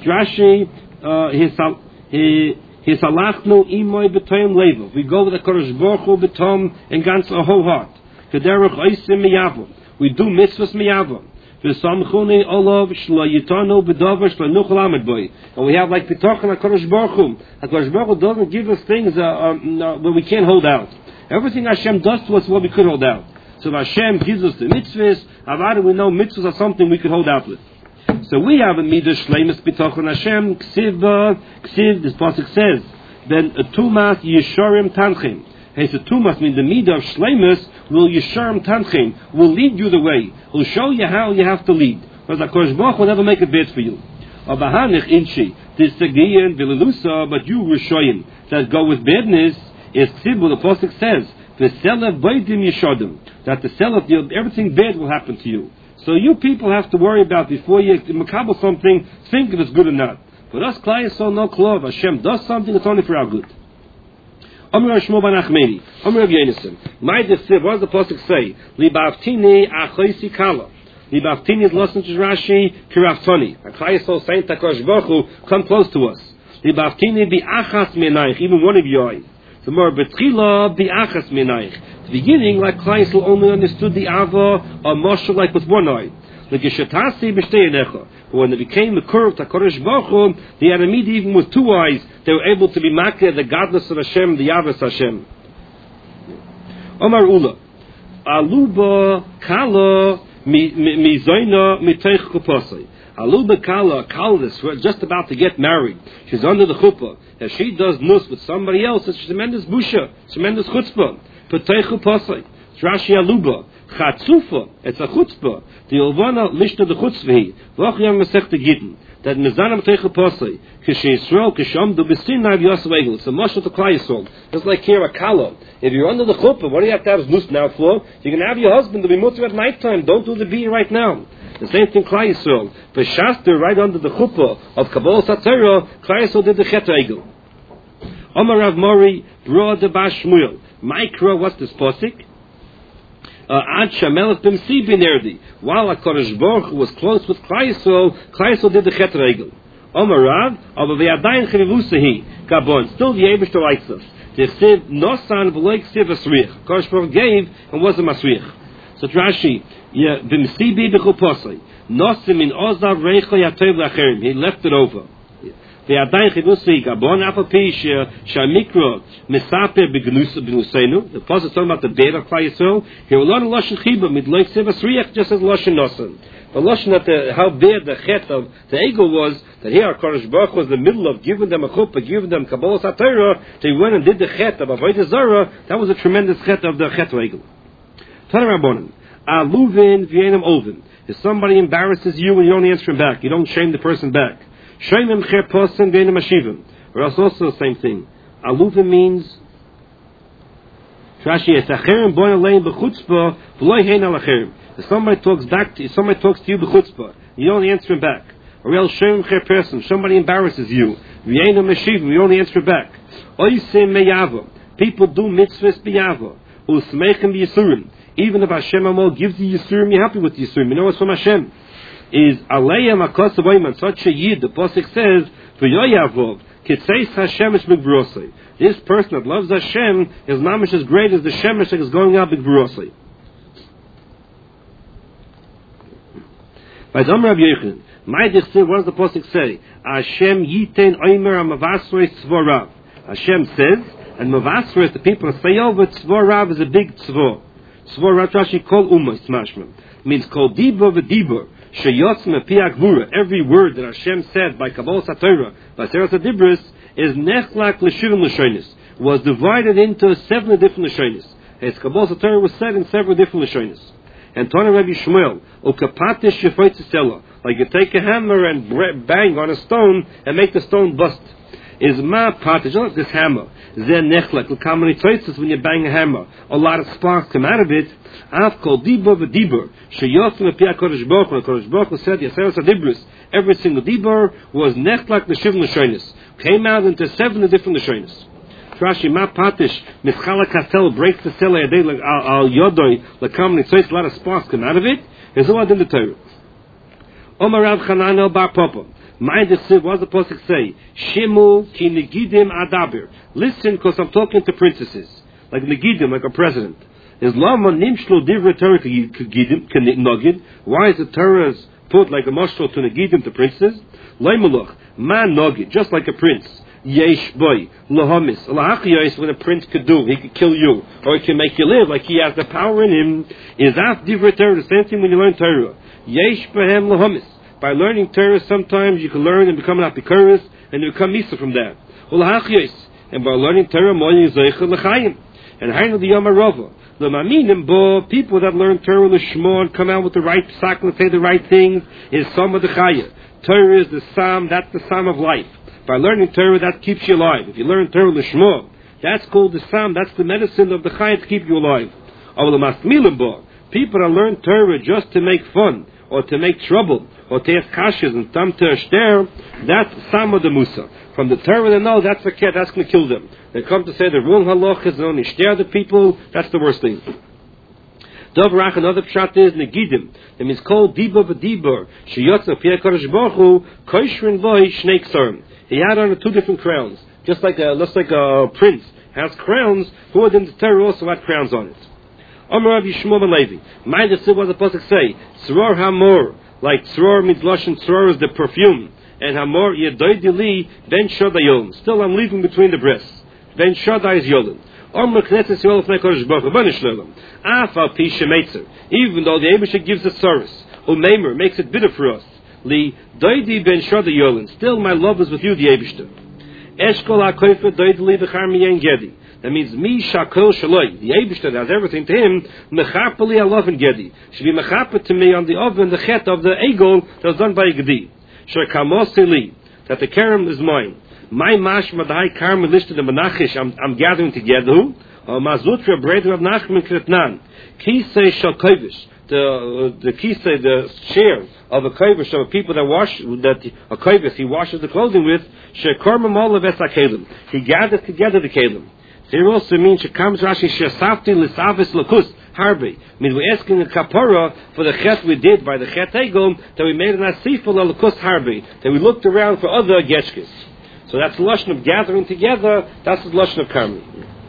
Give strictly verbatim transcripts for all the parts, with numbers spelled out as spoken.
Rashi, his his halachnu imoy b'toyim level. We go with the Kodesh Baruch Hu b'tom and ganz our whole heart. Kederach oisim miyavom. We do mitzvahs miyavom. V'samchuni olav shlo yitanu b'davar shlo nuchal amid boy. And we have like b'tochen HaKadosh Baruch Hu. HaKadosh Baruch Hu doesn't give us things uh, um, uh, where we can't hold out. Everything Hashem does to us is what we could hold out. So if Hashem gives us the mitzvahs, how do we know mitzvahs are something we could hold out with? So we have a midah shleimus b'tochen Hashem. Ksiv, ksiv. This pasuk says, then a tumas yisharim tanchim. Hey, so tumas means the midah of shleimus will yisharim tanchim, will lead you the way, will show you how you have to lead. Because the Kodesh Baruch will never make it bad for you. Abahanich inchi this tegiyin v'lelusa, but you rishoyim that go with badness is ksiv. The pasuk says v'selav b'ydim yishadim, that the selaf, everything bad will happen to you. So you people have to worry about before you makabel something, think if it's good or not. For us, Klai is so no klov. Hashem does something, it's only for our good. Omer Shmuel ben Achmeni, Omer Rav Yonasan. My desiv, what does the pasuk say? Libaftini achoisi kala. Libaftini is listen to Rashi kiraftoni. Klai is so saying Takash Baruch Hu, come close to us. Libaftini bi achas menaich, even one of your eyes. The more betchila bi achas menaich. The beginning, like Kleisel only understood the Ava or Moshe like with one eye. Like Yeshatasi b'shtei. But when it became the curve to Kodesh Baruch Hu, they had immediately even with two eyes, they were able to be makeh the godless of Hashem, the Yavas Hashem. Omar Ula, Aluba Kala Mizoina Miteich Kupasai. Aluba Kala, Kaldis, we're just about to get married. She's under the chuppah. If she does nus with somebody else, it's tremendous busha, tremendous chutzpah. Peteichu pasay. It's Rashi Aluba. Chatzufa. It's a chutzpah. The Ilvana lishna the chutzvahi. V'ach yam mesech te gitten. That mezanam peteichu pasay. Kishe Yisrael kisham du b'sinai v'yas v'egel. It's a mashal to Klai Yisrael. It's like here a kala. If you're under the chuppah, what do you have to have nus now for? You can have your husband to be mutter at night time. Don't do the bee right now. The same thing Klai Yisrael. V'shaster right under the chuppah of Kabbalah Satira, Klai Yisrael did the chet egel. Omar Rav Mori, Bro de Bash Shmuel. Micro, what's this posik? Ad Shamelech B'msi B'nerdi. While HaKadosh Baruch Hu was close with Klai Yisrael, Klai Yisrael did the chet regel. Omar Rav, aber v'yadayin chivivusahi, Gabon, still the Eibishter likes us. The Chsiv Nosan v'loi Chsiv Asriach. HaKadosh Baruch gave and wasn't Masriach. So Rashi, B'msi B'chupasai, Nosim in Ozav Reicha Yatov L'Acherim. He left it over. ועדיין חידוסי גבון אף על פי שהמיקרו מספר בגנוסנו, the pasuk is talking about the bed of Klai Yisrael, here will learn a Lashon Chiba, midloi Ksiv Asriach, just as Lashon Nosan. The Lashon that the, how bad the chet of the ego was, that here HaKadosh Baruch Hu was in the middle of giving them a chuppah, giving them Kabbalah Satira, they went and did the chet of Avodah Zarah. That was a tremendous chet of the chet ego. Tana Rabbanan, Aluvin v'yenim ovin. If somebody embarrasses you and you don't answer him back, you don't shame the person back. Shemim cherposim v'yenim ashivim. Or else also the same thing. Aluvin means Rashi es acherim boy alein b'chutzpah v'loy hein al acherim. If somebody talks back to if somebody talks to you b'chutzpah, you don't answer him back. Or else shemim cherposim, somebody embarrasses you v'yenim ashivim, you don't answer back. Oisim meyava. People do mitzvahs b'yava. Usmeichem b'yisurim. Even if Hashem Amo gives you Yisurim, you're happy with Yisurim. You know what's from Hashem? Is Aleya Makos Avoyman, such a Yid, the Pasuk says, V'yoyavov, Kitzeis Hashem ish B'gbrosei. This person that loves Hashem is mamish as great as the Shemesh that is going out B'gbrosei. By Dom Rabbi Yochanan, my Dichsiv, what does the Pasuk say? Hashem Yiten Oimer Amavasrei Tzvorav. Hashem says, and Mavasrei, the people say over, Tzvorav is a big Tzvor. Tzvor Rashi called Ummah Mashma means called Dibur v'Dibur Sheyotz mePiak Vura. Every word that Hashem said by Kabbalah Satira, by Seras Adibris, is Nechlak l'Shivim l'Shonis, was divided into seven different L'Shonis. As Kabbalah Satira was said in several different L'Shonis. And Tana Rabbi Shmuel, Ukapatish Shefoitzisela, like you take a hammer and bang on a stone and make the stone bust. Is ma patish, not this hammer. Zen nechlek, look how many tzotzes when you bang a hammer. A lot of sparks come out of it. Av kol dibur v'dibur. Sheyotzim epi HaKadosh Baruch Hu. HaKadosh Baruch Hu said, Yaseres HaDibris. Every single dibur was nechlek l'shiv l'shonis. Came out into seven different l'shonis. Rashi, ma patish, mischala kastel, breaks the cell al yodoi, look how many tzotzes, a lot of sparks come out of it. Is all in the Torah. Omar Rav Chananel bar Papa. Mind the siv, what does the pasuk say? Shimu ki negidim adabir. Listen, because I'm talking to princesses, like negidim, like a president. Is lama nimshlo divrei Torah negidim nogid? Why is the Torah put like a mashal to negidim to princes? Leimeloch man nogid, just like a prince. Yesh boy lahamis lahachiyos, what a prince could do, he could kill you, or he can make you live, like he has the power in him. Is that divrei Torah? The same thing when you learn Torah. Yesh behem lahamis. By learning Torah, sometimes you can learn and become an apikuris, and you become misa from that. And by learning Torah, and Hainu the Yom HaRova, the Maminim bo, people that learn Torah l'shmo and come out with the right psak and say the right things, is some of the chaya. Torah is the psalm, that's the psalm of life. By learning Torah, that keeps you alive. If you learn Torah l'shmo, that's called the psalm, that's the medicine of the chaya to keep you alive. People that learn Torah just to make fun, or to make trouble, or to ask kashas and tam to ashter, that's some of the musa. From the Torah they know that's a cat, that's going to kill them. They come to say the wrong halachas, they only stare the people, that's the worst thing. Dovrach, another pshat is negidim. That means called diba v'dibur, sheyotza piyah kadosh baruch hu, koishrin loy shnei ksarim. He had on two different crowns, just like a, just like a prince has crowns, who in the Torah also had crowns on it. Amar Rav Yishmael ben Levi. Mind the what the pasuk say? Tzror hamor, like tzror means lashon. Tzror is the perfume, and hamor yedoidi li ben shodai yolin. Still, I'm leaving between the breasts. Ben shodai is yolin. Amar knetzes yolif nekodesh baruch hu b'nishlelim. Afal pi shemetzer. Even though the Eibusha gives us service, umeimer makes it bitter for us. Li doidi ben shodai yolin. Still, my love is with you, the Eibusha. Eshkol hakoyfer doidi li b'char miyen gedi. That means mi shakol shaloi. The Eibishter has everything to him. Mechapeli alav and gedi. Should be mechapet to me on the oven, the chet of the egel that was done by a gedi. Shekamosili, that the kerem is mine. My mash madai karm listed the menachish. I'm, I'm gathering together. Mazutra breder of Nachman Kretnan. Kisei shal kovish. The the kisei, the share of a kovish of people that wash that a kovish he washes the clothing with. Shekormam olav esakelim. He gathers together the kelim. Here also means she comes Rashi shesafti lisavis lakus harbi. Means we're asking a kapara for the chet we did by the chet egel that we made an asifah lakus harbi, that we looked around for other geshkes. So that's the lashon of gathering together. That's the lashon of karmi.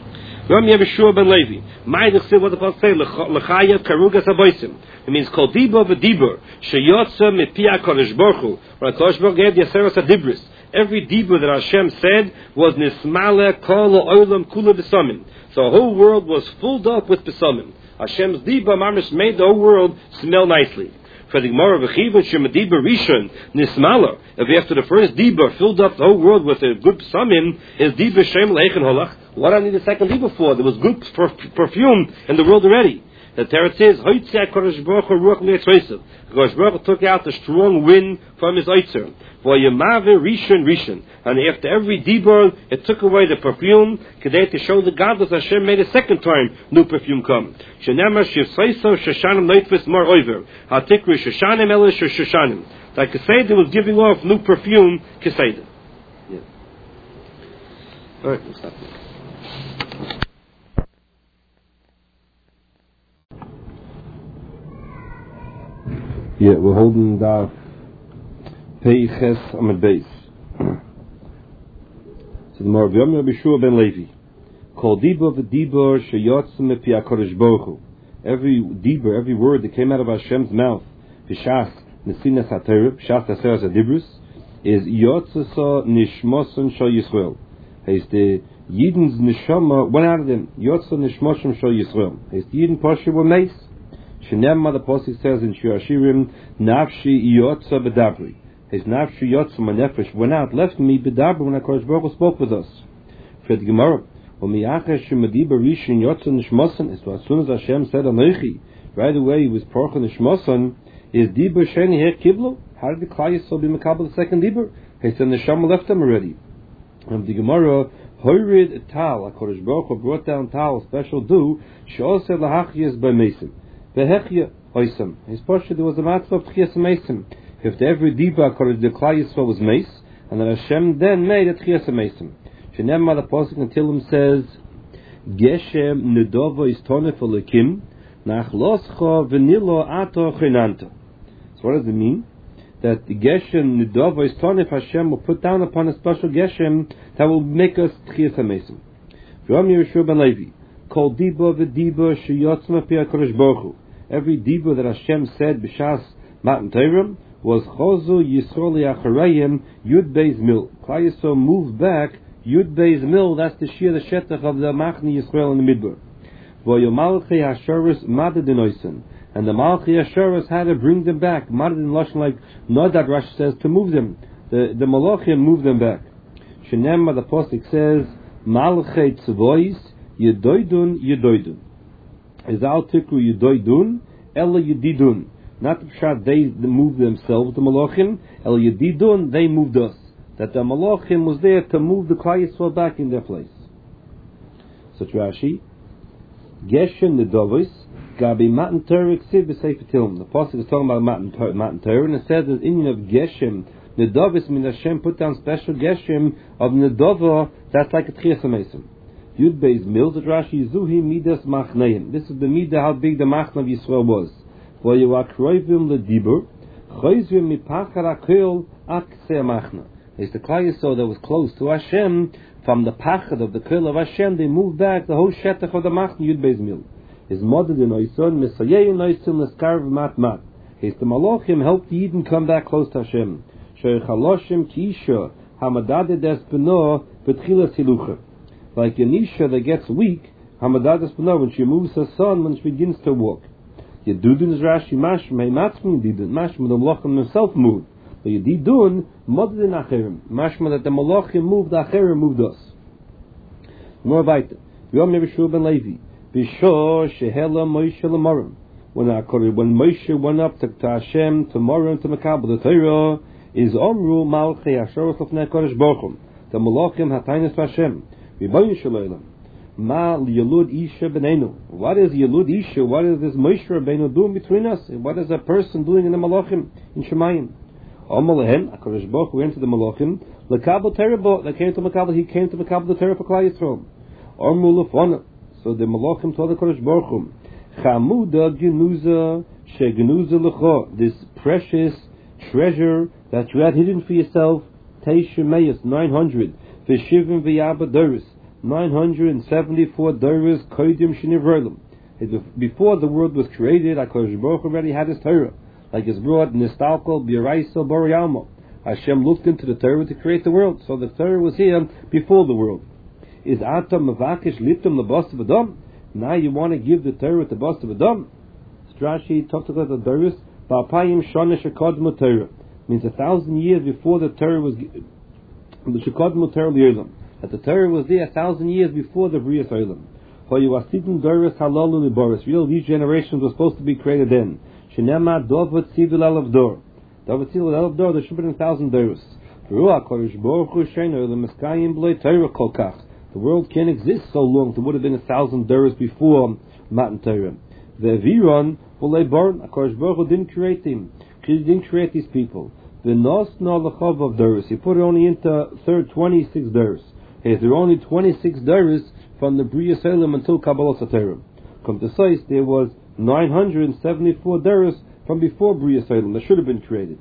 Ram Yeshua ben Levi. My the what the pasuk say lechaya karugas aboisim. It means kol diba v'dibur sheyotza mipia kodesh baruch hu. Right, kodesh baruch hu gave the aseres adibris. Every dibur that Hashem said was nismale kol olam kula b'samim. So the whole world was filled up with b'samim. Hashem's dibur mamish made the whole world smell nicely. For the Gemara v'chivon shemadiba rishon nismala. If after the first dibur filled up the whole world with a good b'samim, is dibur shem leichen holach. What do I need a second dibur for? There was good perfume in the world already. The Torah says, "Hoitzei Kodesh Baruch Hu ruach mi'etzreisav." Kodesh Baruch Hu took out the strong wind from his oitzer. V'yemave rishon rishon, and after every dibur, it took away the perfume. Kedei to show the godless, Hashem made a second time new perfume come. Shenemar shivseiso shoshanim neitfus mar oiver. Hatikru shoshanim elish shoshanim. Like Keseda was giving off new perfume. Keseda. Yeah. All right, we'll stop there. Yeah, we're holding the Peiches Amid Beis. So the Marav Yom Rabbi Shua ben Levi. Kol Dibur v'Dibur sheyotz mepi HaKadosh Baruch Hu. Every Dibur, every word that came out of Hashem's mouth, V'shach Nesinas HaTorah, V'shach Taseres HaDibrus, is Yotzasa Nishmosan Shal Yisrael. He's the Yidin's Neshama, one out of them, Yotza Nishmosan Shal Yisrael. He's the Yidin Pasha were mace. Shenemma, the Pasuk says in Shir Hashirim, Nafshi Yotza B'dabri. His Nafshi Yotza, my nefesh went out, left me B'dabri when HaKadosh Baruch Hu spoke with us. For the Gemara, U'miyachesh Shemadiba Rishon Yotza Nishmosan, so as soon as Hashem said Anochi, right away he was Porcha Nishmosan, is Dibur Sheni Her Kiblo? How did the Klal Yisrael be Mekabel the second Dibur? He said the Neshama left them already. And the Gemara, Hoirid Tal, HaKadosh Baruch Hu brought down Tal, special dew, She'oseh Lahachiyas by Mesim. Behechia oisam. His posture there was a matter of tchias meisim. If every diba according to the Klal Yisrael was mace, and then Hashem then made a tchias meisim. Shenemma the pasuk until him says, Geshem nedova is tonef olekim, nach loscha v'nilo ato chinanta. So what does it mean? that the Geshem Nidova is Tonif Hashem will put down upon a special Geshem that will make us Tchias HaMesim. V'yom Yehoshua ben Levi, Kol Diba v'Diba sheyotzma pi HaKadosh Baruch Hu. Every Diba that Hashem said b'shas Matan Torah was Chozu Yisrael Yacharayim Yud Beis Mil. Klal Yisrael moved back Yud Beis Mil. That's the Shir the Shetach of the Machni Yisrael in the Midbar. V'yomalchi Hasharis Madadin Oisen. And the Malchi Asheros had to bring them back. Madadin Lashon, like Nodad Rashi says, to move them. The the Malachim moved them back. Shenemah, the Pasuk says, Malchei Tzvois Yedoidun Yedoidun. Izal Tikru Yedoidun Ela Yedidun. Not the Pshat they moved themselves, the Malachim. Ela Yedidun, they moved us. That the Malachim was there to move the Klal Yisrael back in their place. Such Rashi, Geshem Nedovis. Gabi Matan Torah Ksiv b'Sefer Tehillim. The pasuk is talking about Matan Torah, Matan Torah, and it says that in of Geshem Nedovis means Hashem put down special Geshem of Nedova. That's like a Tchias HaMesim. Yud Beis Mil, the Rashi Zuhi Midas Machneim. This is the midah how big the Machna of Yisrael was. V'yivakroivim ledibur choizvim mipachar hakel akse Machna. It's the Klal Yisrael that was close to Hashem from the pachad of the Kol of Hashem. They moved back the whole shetach of the Machna Yud Beis Mil. Is modded in Oison, Messiah in Oison, Leskarv Mat Mat. His the Malachim helped the Eden come back close to Hashem. Shoy Chaloshim Kiisha, Hamadad Des Beno, Betchilas Hilucha. Like an Isha that gets weak, Hamadad Des Beno, when she moves her son, when she begins to walk. Yedudun is Rashi Mashma, Matzmin Didun, Mashma, the Malachim himself moved. But Yedidun, modded in Acherim. Mashma that the Malachim moved, the Acherim moved us. More weiter. Yom Yehoshua ben Levi. Bishor shehela Moshe l'morim. When when Moshe went up to, to Hashem to Morim to Mekabel the Torah, is Omru Malchei Hasharos Lefnei Kodesh Baruch Hu. The Malachim Hataynis Hashem. Ribono shel olam. Ma Yelud Isha Benenu. What is Yelud Isha? What is this Moshe Rabbeinu doing between us? What is a person doing in the Malachim in Shemayim? Omalahem HaKadosh Baruch Hu went to the Malachim. Lekabel Torah. They came to Mekabel. He came to Mekabel the Torah for Klal Yisrael. Omru Lefona. So the Malachim told the Kodesh Baruch Hu, Chamuda Genuza Shegenuza Lecha, this precious treasure that you had hidden for yourself, Teisha Meis, nine hundred, Veshivim V'yaba Doris, nine hundred and seventy-four Doris, Kodim Shinivrolim. Before the world was created, HaKadosh Baruch Hu already had his Torah, like his brought Nistalkol B'Yaraisel Boriyalma. Hashem looked into the Torah to create the world, so the Torah was here before the world. Is Atam Mavakish Litum Labas of Adam? Now you want to give the Torah to Bas of Adam? Strashi talked about the Doris, Ba'apayim Shana Shekodmu Torah. Means a thousand years before the Torah was the Shekodmu Torah L'Olam. That the Torah was there a thousand years before the B'riyas Olam. For you are sitting Doris Halalu Liboris. Real, these generations were supposed to be created then. Shenema Dovet Sivil Alavdor. Dovet Sivil Alavdor, there should have been a thousand Doris. Ruach Kodesh Baruch Hu Sheinu L'Meskayim B'lei Torah Kolkach. The world can't exist so long. There would have been a thousand doors before Matan Torah. The Viron will lay born. HaKadosh Baruch Hu didn't create him. He didn't create these people. The Nos no Lechov of doors. He put it only into third twenty-six doors. There are only twenty-six doors from the B'riyas Olam until Kabbalas HaTorah. Come to say, there was nine hundred seventy-four doors from before B'riyas Olam that should have been created.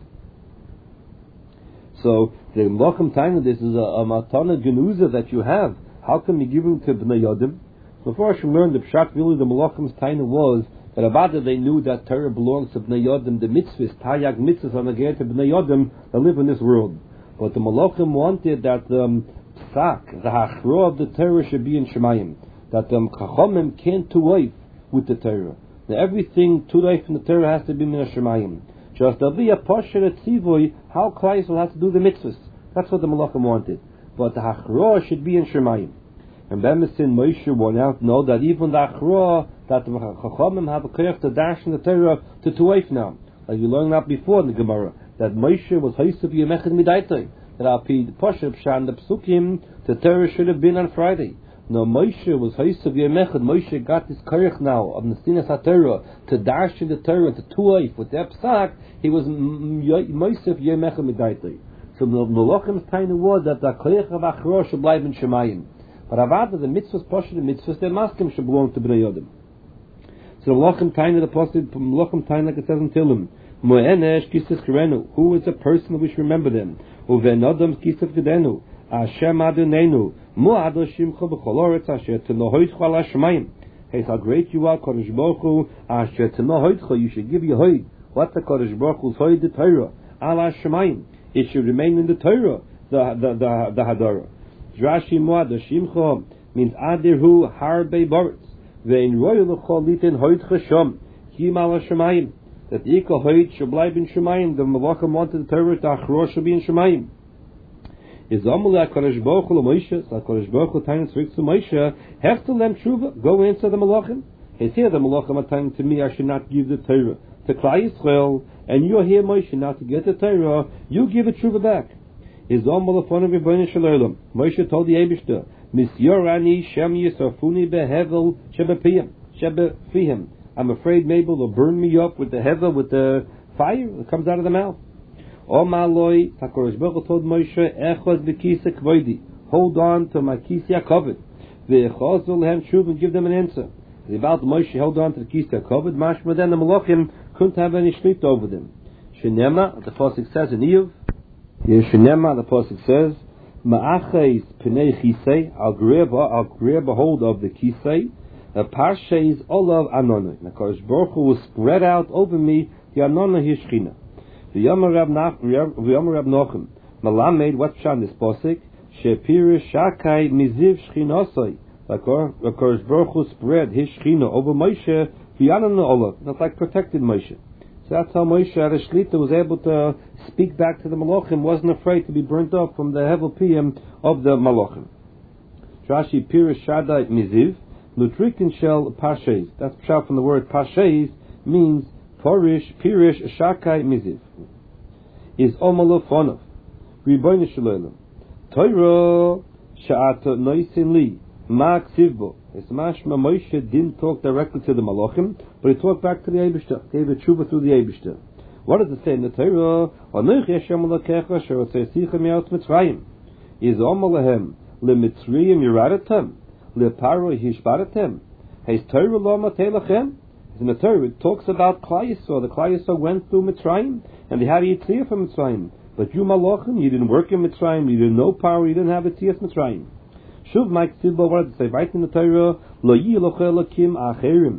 So the Malachim Taina, this is a, a Matana Genuza that you have. How can we give him to Bnei Yodim? So before I should learn the Pshat, really the Malachim's Taina was that Avada they knew that Torah belongs to Bnei Yodim, the mitzvahs, Tayag mitzvahs are negated to Bnei Yodim that live in this world. But the Malachim wanted that the um, Psak, the Hachro of the Torah should be in Shemayim. That the um, Chachomim can't tuwaif with the Torah. Now everything tuwaif in the Torah has to be min Shemayim. Just there'll be a Pasha at Tzivoy, how Klal will have to do the mitzvahs. That's what the Malachim wanted. But the Hachroah should be in Shemayim. And Bemesin Moshe went out to know that even the Hachroah, that the Chachamim have a koyach to dash in the Torah to Tuwaif now. Like we learned that before in the Gemara, that Moshe was Haisav Yemechad Midaitai. That Al Pi Pashup Shan the Psukim, the Torah should have been on Friday. No, Moshe was Haisav Yemechad. Moshe got this koyach now of Nesinas HaTorah to dash in the Torah to Tuwaif with the Psak. He was Moshe Yemechad Midaitai. So the Malachim's Taina was that the Koyach of Achroah should live in Shemayim. But Avada, the mitzvahs, Pasha, the mitzvahs, the maskim should belong to Bnei Yodim. So the Malachim Taina, the Pasha, Malachim Taina, like it says in Tehillim, Mo'enesh kisas kerenu. Who is the person that we should remember them? Uvenodam kisas gedenu. Hashem Adonenu. Mu'ado shimcha b'chol oretz asher tenohoitcha al hashemayim. Hey, how great you are, Kodesh Baruch Hu. Asher tenohoitcha, you should give your hoid. What's the Kodesh Baruch Hu's hoid? The Torah. Al hashemayim. It should remain in the Torah. The the the the Hadara. Rashi Mu'ado shimcha means adirhu harbe boretz. Ve'in royal l'chol litin hoitcha shom. Kim al hashemayim. That the Ika hoid should bleiben in Shemayim. The Malachim wanted the Torah to achrosh should be in Shemayim. Is Amula Kodesh Baruch Hu Moshe, so Kodesh Baruch Hu telling to Moshe, have to lem tshuva, go answer the Malachim. He's here the Malachim are telling to me I should not give the Torah to Klal Yisrael, and you're here Moshe not to get the Torah, you give the tshuva back. Is Amula Fon of Rebbeinu Shalom. Moshe told the Eibishter, Misyorani Shem Yisrafuni behevel shebepiyim, shebefihim. I'm afraid maybe they'll burn me up with the hevel, with the fire that comes out of the mouth. O Maloi, Takorosh Baruch told Moshe, Echod v'kisa kvoidi. Hold on to my kisya kovid. V'echozul lehem shuv and give them an answer. The about Moshe held on to the kisya kovid. Mashma then the Malachim couldn't have any shlit over them. Shenema, the pasuk says in Iyov. Yes, Shenema, the pasuk says, Ma'acheis pnei chisei. I'll grab, I'll grab a hold of the kisei. The parshes olav anonah. The Kodesh Baruch Hu will spread out over me the anonah hishchina. The Yomer Rab Nochem Malamed, what's on this posik? Shepirish Shakai Miziv Shchinosai. Like Kodesh Baruch Hu spread his Shchina over Moshe, V'yananu Olav. That's like protected Moshe. So that's how Moshe at a Shlita was able to speak back to the Malachim, wasn't afraid to be burnt up from the Hevel Piyam of the Malachim. Rashi Pirish Shaddai Miziv, Lutrikin Shel Pashes. That's pshat from the word Pashes, means Porish, Pirish, Shakai, Miziv. Is Omalofonov. Riboyne Shalom. Torah, Sha'ata Noisin Li. Ma'ak Sivbo. It's mashma Moshe didn't talk directly to the Malachim, but he talked back to the Eibishter. Gave a tshuva through the Eibishter. What does it say in the Torah? Anoich Yeshem Alakecha, Sherotzei Sichem Yaot Mitzrayim. Is Omalahem, Le Mitzrayim Yeradatem, Le Paro Hishbaratem. Heis Torah Lo Matelachem. In the Torah, it talks about Klal Yisrael. The Klal Yisrael went through Mitzrayim, and they had a Yitzhak from Mitzrayim. But you Malachim, you didn't work in Mitzrayim, you didn't know power, you didn't have a Tzias Mitzrayim. Shuv Mike Silba, what does it say? Right in the Torah, Lo Yiloch Elokim Acherim.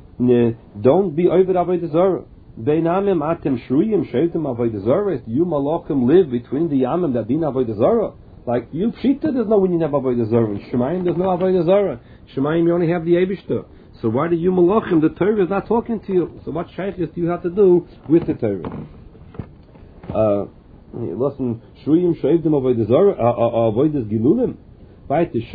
Don't be over Avodah Zarah. Beinamim Atem Shruyim Sheitim Avodah Zarah. You Malachim live between the Yamim that din Avodah Zarah. Like you, Pshita, there's no when you have Avodah Zarah. In Shemayim, there's no Avodah Zarah. Shemayim, you only have the Eibishter. So why do you Malachim? The Torah is not talking to you. So what shaykhis do you have to do with the Torah? Uh, listen, Shruyim Sheitim Avodah Zarah, Avodah Gilulim. Right?